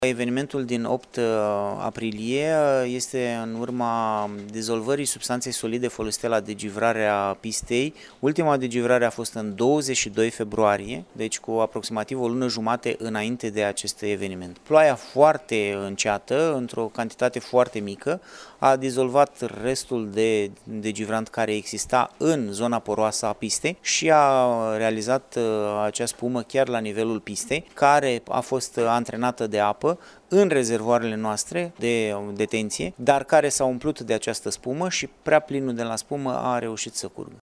Evenimentul din 8 aprilie este în urma dizolvării substanței solide folosite la degivrarea pistei. Ultima degivrare a fost în 22 februarie, deci cu aproximativ o lună jumate înainte de acest eveniment. Ploaia foarte înceată, într-o cantitate foarte mică, a dizolvat restul de degivrant care exista în zona poroasă a pistei și a realizat acea spumă chiar la nivelul pistei, care a fost antrenată de apă în rezervoarele noastre de detenție, dar care s-au umplut de această spumă și prea plinul de la spumă a reușit să curgă.